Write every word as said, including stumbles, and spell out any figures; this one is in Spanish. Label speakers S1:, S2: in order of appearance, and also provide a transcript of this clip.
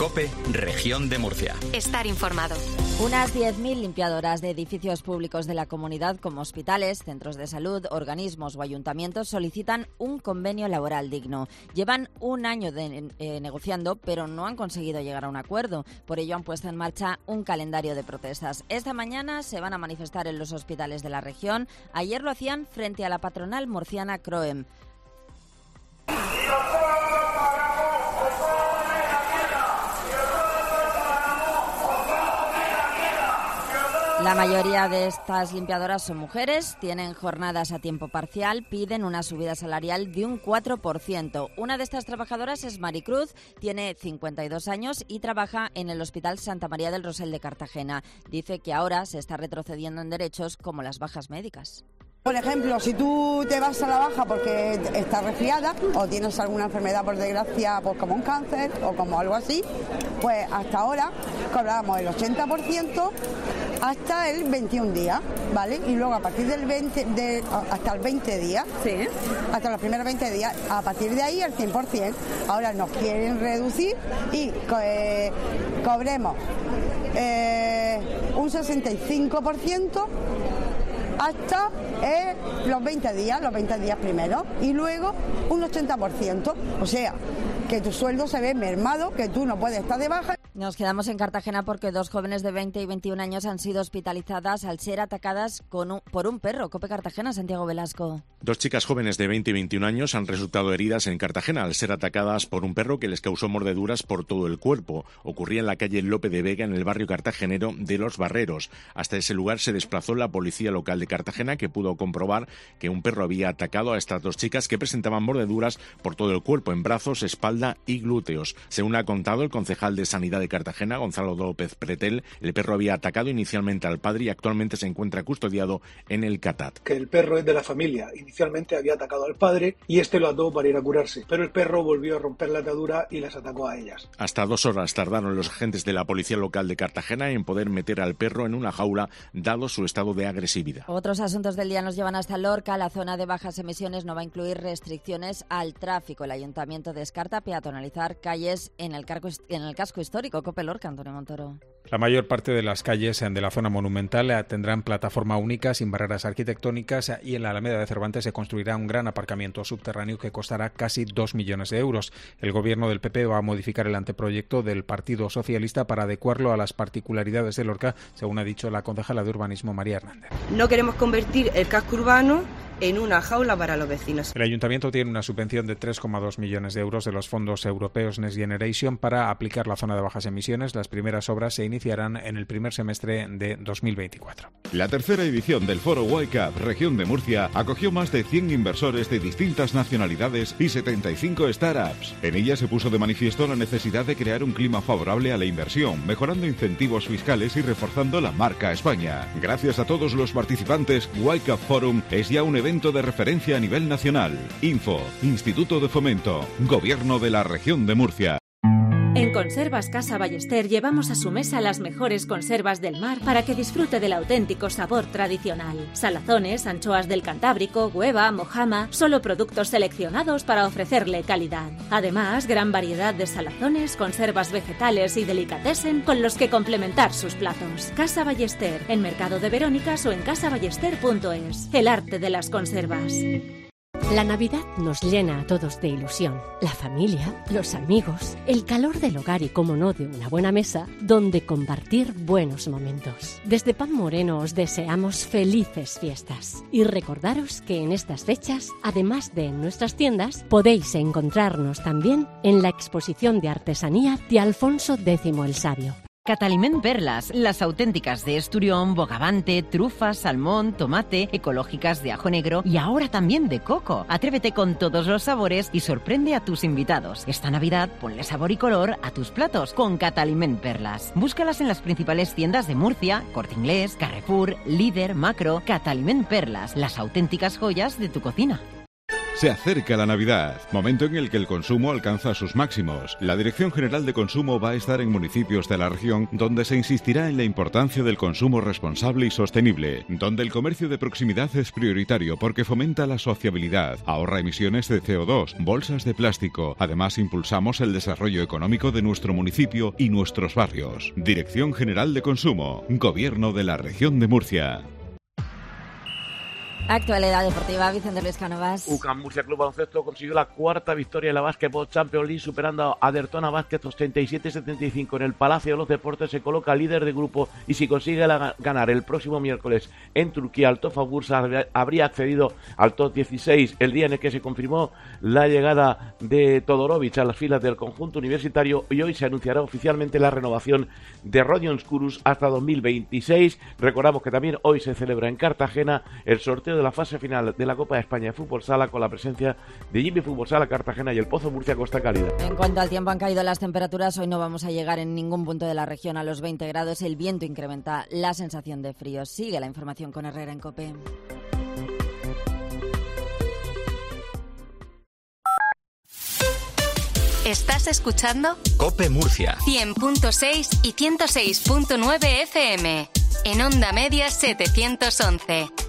S1: COPE, Región de Murcia.
S2: Estar informado.
S3: Unas diez mil limpiadoras de edificios públicos de la comunidad, como hospitales, centros de salud, organismos o ayuntamientos, solicitan un convenio laboral digno. Llevan un año de, eh, negociando, pero no han conseguido llegar a un acuerdo. Por ello han puesto en marcha un calendario de protestas. Esta mañana se van a manifestar en los hospitales de la región. Ayer lo hacían frente a la patronal murciana CROEM. La mayoría de estas limpiadoras son mujeres, tienen jornadas a tiempo parcial, piden una subida salarial de un cuatro por ciento. Una de estas trabajadoras es Maricruz, tiene cincuenta y dos años y trabaja en el Hospital Santa María del Rosell de Cartagena. Dice que ahora se está retrocediendo en derechos como las bajas médicas.
S4: Por ejemplo, si tú te vas a la baja porque estás resfriada o tienes alguna enfermedad, por desgracia, pues como un cáncer o como algo así, pues hasta ahora cobrábamos el ochenta por ciento hasta el veintiún días, ¿vale? Y luego a partir del veinte, de, hasta el veinte días, sí, hasta los primeros veinte días, a partir de ahí el cien por ciento. Ahora nos quieren reducir y eh, cobremos eh, un sesenta y cinco por ciento hasta eh, los veinte días, los veinte días primero, y luego un ochenta por ciento, o sea, que tu sueldo se ve mermado, que tú no puedes estar de baja.
S3: Nos quedamos en Cartagena porque dos jóvenes de veinte y veintiún años han sido hospitalizadas al ser atacadas con un, por un perro. COPE Cartagena, Santiago Velasco.
S5: Dos chicas jóvenes de veinte y veintiún años han resultado heridas en Cartagena al ser atacadas por un perro que les causó mordeduras por todo el cuerpo. Ocurría en la calle Lope de Vega, en el barrio cartagenero de Los Barreros. Hasta ese lugar se desplazó la policía local de Cartagena, que pudo comprobar que un perro había atacado a estas dos chicas que presentaban mordeduras por todo el cuerpo, en brazos, espalda y glúteos. Según ha contado el concejal de Sanidad de Cartagena, Gonzalo López Pretel, el perro había atacado inicialmente al padre y actualmente se encuentra custodiado en el CATAT.
S6: Que el perro es de la familia. Inicialmente había atacado al padre y este lo ató para ir a curarse, pero el perro volvió a romper la atadura y las atacó a ellas.
S5: Hasta dos horas tardaron los agentes de la policía local de Cartagena en poder meter al perro en una jaula, dado su estado de agresividad.
S3: Otros asuntos del día nos llevan hasta Lorca. La zona de bajas emisiones no va a incluir restricciones al tráfico. El ayuntamiento descarta peatonalizar calles en el, cargo, en el casco histórico. COPE Lorca, Antonio Montoro.
S7: La mayor parte de las calles de la zona monumental tendrán plataforma única sin barreras arquitectónicas y en la Alameda de Cervantes se construirá un gran aparcamiento subterráneo que costará casi dos millones de euros. El gobierno del P P va a modificar el anteproyecto del Partido Socialista para adecuarlo a las particularidades de Lorca, según ha dicho la concejala de Urbanismo María Hernández.
S8: No queremos convertir el casco urbano en una jaula para los vecinos.
S7: El ayuntamiento tiene una subvención de tres coma dos millones de euros de los fondos europeos Next Generation para aplicar la zona de bajas emisiones. Las primeras obras se iniciarán en el primer semestre de dos mil veinticuatro.
S9: La tercera edición del Foro Y C A P Región de Murcia acogió más de cien inversores de distintas nacionalidades y setenta y cinco startups. En ella se puso de manifiesto la necesidad de crear un clima favorable a la inversión, mejorando incentivos fiscales y reforzando la marca España. Gracias a todos los participantes, Y C A P Forum es ya un evento de referencia a nivel nacional. Info, Instituto de Fomento, Gobierno de la Región de Murcia.
S10: En Conservas Casa Ballester llevamos a su mesa las mejores conservas del mar para que disfrute del auténtico sabor tradicional. Salazones, anchoas del Cantábrico, hueva, mojama, solo productos seleccionados para ofrecerle calidad. Además, gran variedad de salazones, conservas vegetales y delicatessen con los que complementar sus platos. Casa Ballester, en Mercado de Verónicas o en casa ballester punto es. El arte de las conservas.
S11: La Navidad nos llena a todos de ilusión. La familia, los amigos, el calor del hogar y, como no, de una buena mesa donde compartir buenos momentos. Desde Pan Moreno os deseamos felices fiestas. Y recordaros que en estas fechas, además de en nuestras tiendas, podéis encontrarnos también en la exposición de artesanía de Alfonso X el Sabio.
S12: Cataliment Perlas, las auténticas de esturión, bogavante, trufas, salmón, tomate, ecológicas de ajo negro y ahora también de coco. Atrévete con todos los sabores y sorprende a tus invitados. Esta Navidad ponle sabor y color a tus platos con Cataliment Perlas. Búscalas en las principales tiendas de Murcia, Corte Inglés, Carrefour, Líder, Macro. Cataliment Perlas, las auténticas joyas de tu cocina.
S9: Se acerca la Navidad, momento en el que el consumo alcanza sus máximos. La Dirección General de Consumo va a estar en municipios de la región donde se insistirá en la importancia del consumo responsable y sostenible, donde el comercio de proximidad es prioritario porque fomenta la sociabilidad, ahorra emisiones de C O dos, bolsas de plástico. Además, impulsamos el desarrollo económico de nuestro municipio y nuestros barrios. Dirección General de Consumo, Gobierno de la Región de Murcia.
S3: Actualidad deportiva, Vicente Luis Cánovas.
S2: U C A M Murcia Club Baloncesto consiguió la cuarta victoria en la Basketball Champions League, superando a Dertona Basket ochenta y siete a setenta y cinco en el Palacio de los Deportes. Se coloca líder de grupo y si consigue la, ganar el próximo miércoles en Turquía al Tofa Bursa, habría accedido al top dieciséis, el día en el que se confirmó la llegada de Todorovic a las filas del conjunto universitario, y hoy se anunciará oficialmente la renovación de Rodion Skurus hasta dos mil veintiséis. Recordamos que también hoy se celebra en Cartagena el sorteo de la fase final de la Copa de España de Fútbol Sala, con la presencia de Jimmy Fútbol Sala Cartagena y el Pozo Murcia Costa Cálida.
S3: En cuanto al tiempo, han caído las temperaturas. Hoy no vamos a llegar en ningún punto de la región a los veinte grados. El viento incrementa la sensación de frío. Sigue la información con Herrera en COPE.
S13: ¿Estás escuchando?
S1: COPE Murcia.
S13: cien punto seis y ciento seis punto nueve F M. En onda media setecientos once.